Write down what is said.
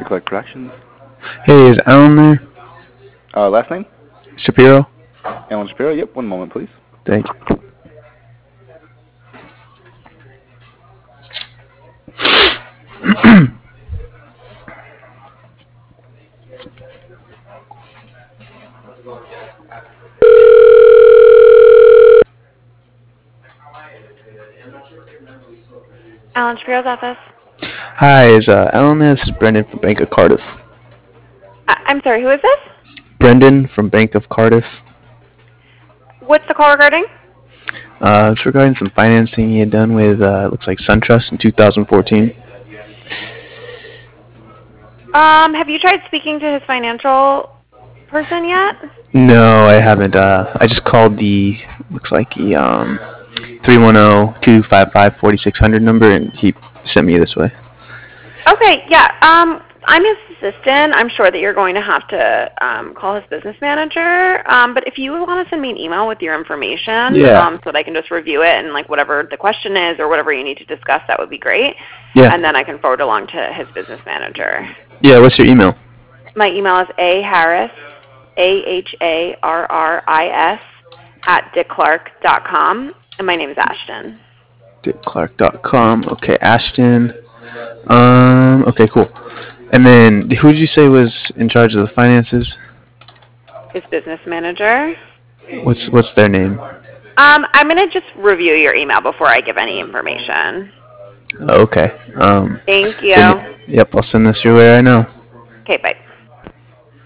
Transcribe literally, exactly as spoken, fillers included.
to Clark Productions. Hey, is Alan there? Uh, last name? Shapiro? Alan Shapiro. Yep, one moment, please. Thank you. Alan Shapiro's office. Hi, is uh, Alan there? This is Brendan from Bank of Cardiff. I- I'm sorry, who is this? Brendan from Bank of Cardiff. What's the call regarding? Uh, it's regarding some financing he had done with, uh, looks like SunTrust in two thousand fourteen. Um, have you tried speaking to his financial person yet? No, I haven't. Uh, I just called the, looks like the um, three one zero, two five five, four six zero zero number, and he sent me this way. Okay, yeah. Um, I'm his assistant. I'm sure that you're going to have to um, call his business manager. Um, but if you want to send me an email with your information, Yeah. um, so that I can just review it and like whatever the question is or whatever you need to discuss, that would be great. Yeah. And then I can forward along to his business manager. Yeah, what's your email? My email is a harris, a h a r r i s at dick clark dot com, and my name is Ashton. dick clark dot com. Okay, Ashton. Um. Okay, cool. And then, who did you say was in charge of the finances? His business manager. What's What's their name? Um, I'm gonna just review your email before I give any information. Okay. Um. Thank you. then- Yep, I'll send this your way right now. Okay, bye.